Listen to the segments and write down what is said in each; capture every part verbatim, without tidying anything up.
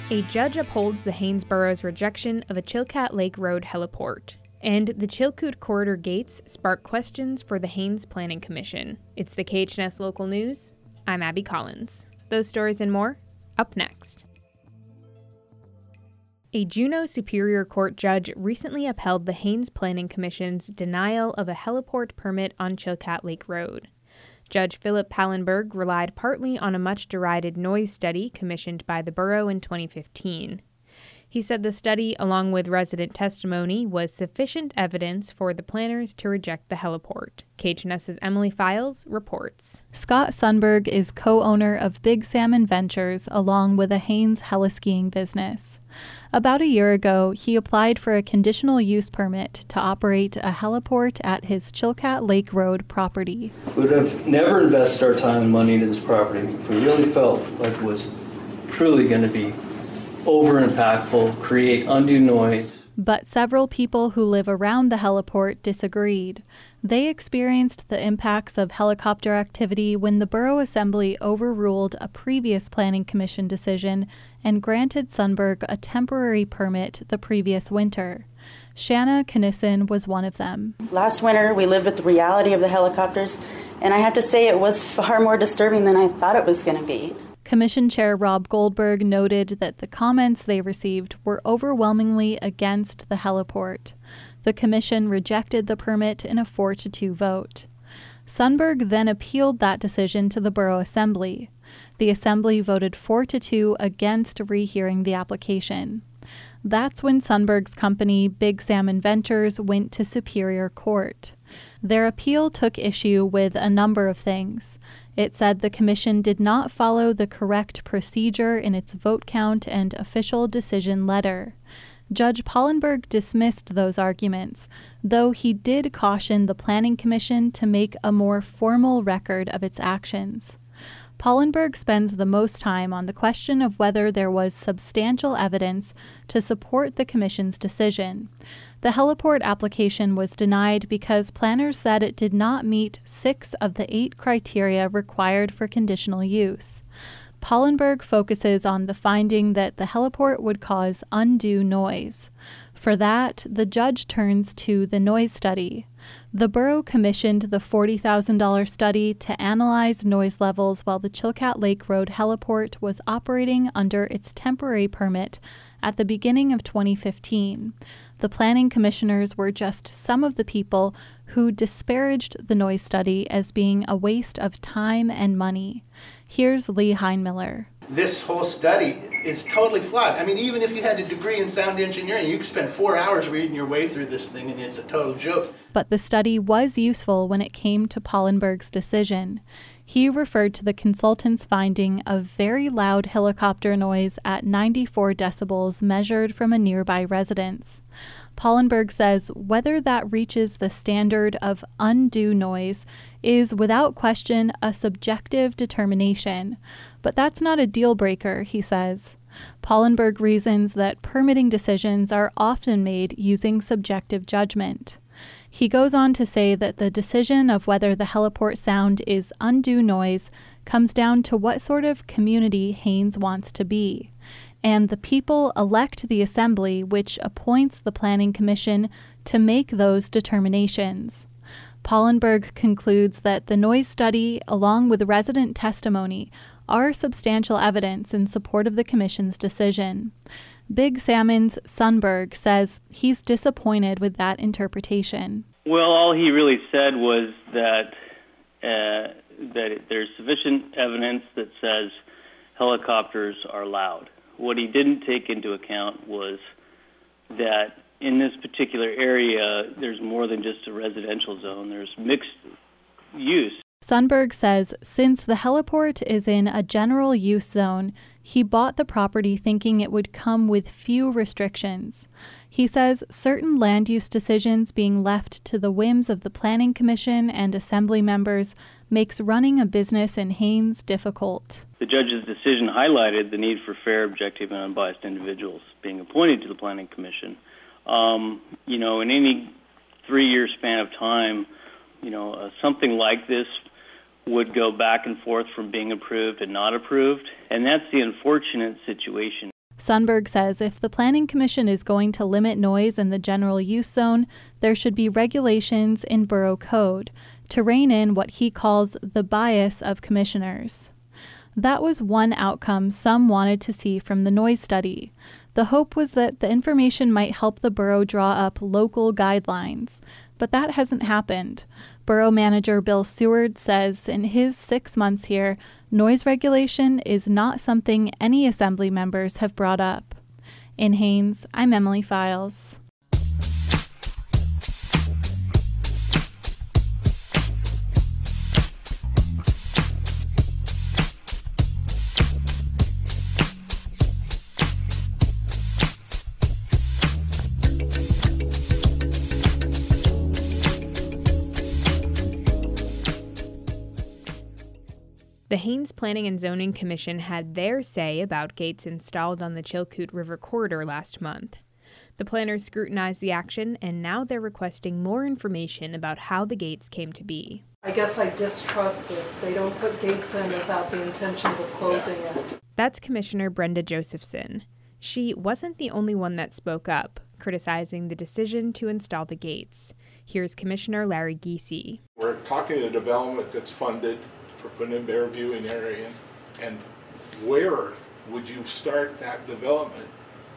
A judge upholds the Haines Borough's rejection of a Chilkat Lake Road heliport. And the Chilkoot Corridor gates spark questions for the Haines Planning Commission. It's the K H N S Local News. I'm Abby Collins. Those stories and more, up next. A Juneau Superior Court judge recently upheld the Haines Planning Commission's denial of a heliport permit on Chilkat Lake Road. Judge Philip Pallenberg relied partly on a much-derided noise study commissioned by the borough in twenty fifteen. He said the study, along with resident testimony, was sufficient evidence for the planners to reject the heliport. K H N S's Emily Files reports. Scott Sundberg is co-owner of Big Salmon Ventures along with a Haines heliskiing business. About a year ago, he applied for a conditional use permit to operate a heliport at his Chilkat Lake Road property. We would have never invested our time and money into this property if we really felt like it was truly going to be over impactful, create undue noise. But several people who live around the heliport disagreed. They experienced the impacts of helicopter activity when the Borough Assembly overruled a previous Planning Commission decision and granted Sundberg a temporary permit the previous winter. Shanna Knissen was one of them. Last winter, we lived with the reality of the helicopters, and I have to say it was far more disturbing than I thought it was going to be. Commission Chair Rob Goldberg noted that the comments they received were overwhelmingly against the heliport. The commission rejected the permit in a four to two vote. Sundberg then appealed that decision to the Borough Assembly. The Assembly voted four to two against rehearing the application. That's when Sundberg's company, Big Salmon Ventures, went to Superior Court. Their appeal took issue with a number of things. It said the commission did not follow the correct procedure in its vote count and official decision letter. Judge Pallenberg dismissed those arguments, though he did caution the Planning Commission to make a more formal record of its actions. Pallenberg spends the most time on the question of whether there was substantial evidence to support the Commission's decision. The heliport application was denied because planners said it did not meet six of the eight criteria required for conditional use. Pallenberg focuses on the finding that the heliport would cause undue noise. For that, the judge turns to the noise study. The borough commissioned the forty thousand dollars study to analyze noise levels while the Chilkat Lake Road heliport was operating under its temporary permit at the beginning of twenty fifteen. The planning commissioners were just some of the people who disparaged the noise study as being a waste of time and money. Here's Lee Heinmiller. This whole study is totally flawed. I mean, even if you had a degree in sound engineering, you could spend four hours reading your way through this thing and it's a total joke. But the study was useful when it came to Pallenberg's decision. He referred to the consultant's finding of very loud helicopter noise at ninety-four decibels measured from a nearby residence. Pallenberg says whether that reaches the standard of undue noise is without question a subjective determination, but that's not a deal breaker, he says. Pallenberg reasons that permitting decisions are often made using subjective judgment. He goes on to say that the decision of whether the heliport sound is undue noise comes down to what sort of community Haines wants to be. And the people elect the assembly, which appoints the Planning Commission to make those determinations. Pallenberg concludes that the noise study, along with resident testimony, are substantial evidence in support of the Commission's decision. Big Salmon's Sundberg says he's disappointed with that interpretation. Well, all he really said was that uh, that there's sufficient evidence that says helicopters are loud. What he didn't take into account was that in this particular area, there's more than just a residential zone. There's mixed use. Sundberg says since the heliport is in a general use zone, he bought the property thinking it would come with few restrictions. He says certain land use decisions being left to the whims of the Planning Commission and Assembly members makes running a business in Haines difficult. The judge's decision highlighted the need for fair, objective, and unbiased individuals being appointed to the Planning Commission. Um, you know, in any three-year span of time, you know, uh, something like this would go back and forth from being approved and not approved, and that's the unfortunate situation. Sundberg says if the Planning Commission is going to limit noise in the general use zone, there should be regulations in borough code to rein in what he calls the bias of commissioners. That was one outcome some wanted to see from the noise study. The hope was that the information might help the borough draw up local guidelines, but that hasn't happened. Borough Manager Bill Seward says in his six months here, noise regulation is not something any assembly members have brought up. In Haines, I'm Emily Files. The Haines Planning and Zoning Commission had their say about gates installed on the Chilkoot River corridor last month. The planners scrutinized the action, and now they're requesting more information about how the gates came to be. I guess I distrust this. They don't put gates in without the intentions of closing it. That's Commissioner Brenda Josephson. She wasn't the only one that spoke up, criticizing the decision to install the gates. Here's Commissioner Larry Giese. We're talking a development that's funded for putting a bear viewing area in, and where would you start that development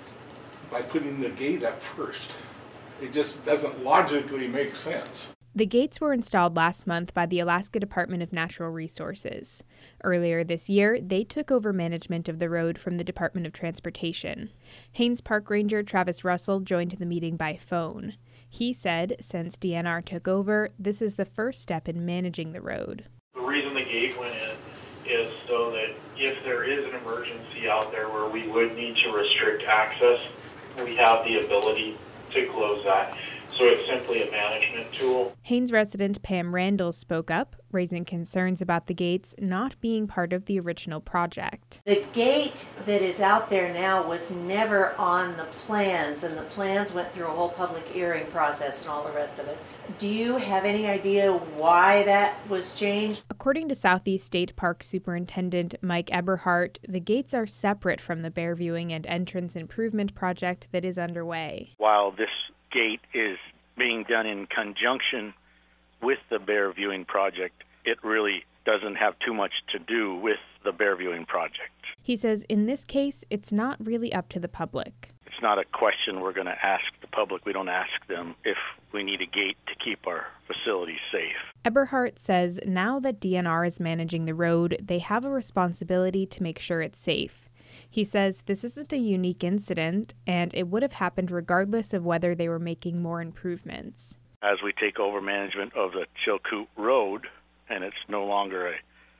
by putting the gate up first? It just doesn't logically make sense. The gates were installed last month by the Alaska Department of Natural Resources. Earlier this year, they took over management of the road from the Department of Transportation. Haines Park Ranger Travis Russell joined the meeting by phone. He said since D N R took over, this is the first step in managing the road. The reason the gate went in is so that if there is an emergency out there where we would need to restrict access, we have the ability to close that. So it's simply a management tool. Haines resident Pam Randall spoke up, raising concerns about the gates not being part of the original project. The gate that is out there now was never on the plans, and the plans went through a whole public hearing process and all the rest of it. Do you have any idea why that was changed? According to Southeast State Park Superintendent Mike Eberhardt, the gates are separate from the bear viewing and entrance improvement project that is underway. While this gate is being done in conjunction with the bear viewing project, it really doesn't have too much to do with the bear viewing project. He says in this case, it's not really up to the public. It's not a question we're going to ask the public. We don't ask them if we need a gate to keep our facilities safe. Eberhardt says now that D N R is managing the road, they have a responsibility to make sure it's safe. He says this isn't a unique incident, and it would have happened regardless of whether they were making more improvements. As we take over management of the Chilkoot Road, and it's no longer a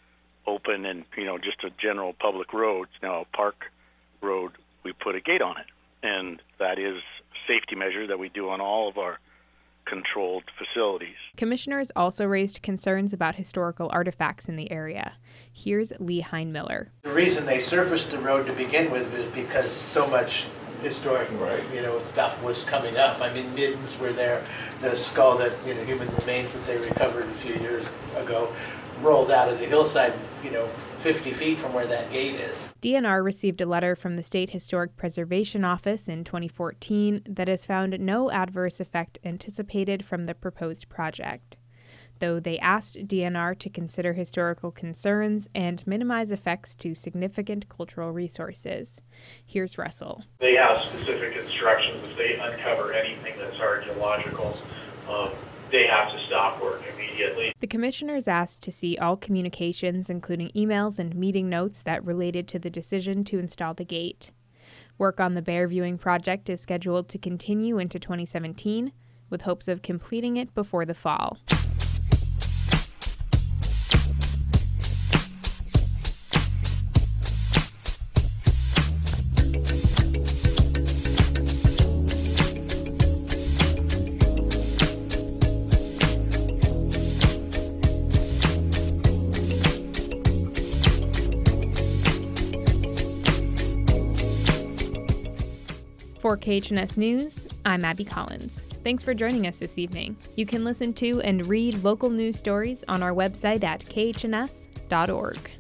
open and, you know, just a general public road, it's now a park road, we put a gate on it. And that is a safety measure that we do on all of our controlled facilities. Commissioners also raised concerns about historical artifacts in the area. Here's Lee Heinmiller. The reason they surfaced the road to begin with was because so much historic, right, you know, stuff was coming up. I mean, middens were there. The skull that, you know, human remains that they recovered a few years ago rolled out of the hillside, you know, fifty feet from where that gate is. D N R received a letter from the State Historic Preservation Office in twenty fourteen that has found no adverse effect anticipated from the proposed project, though they asked D N R to consider historical concerns and minimize effects to significant cultural resources. Here's Russell. They have specific instructions. If they uncover anything that's archaeological, um, they have to stop work immediately. The commissioners asked to see all communications, including emails and meeting notes that related to the decision to install the gate. Work on the bear viewing project is scheduled to continue into twenty seventeen, with hopes of completing it before the fall. For K H N S News, I'm Abby Collins. Thanks for joining us this evening. You can listen to and read local news stories on our website at K H N S dot org.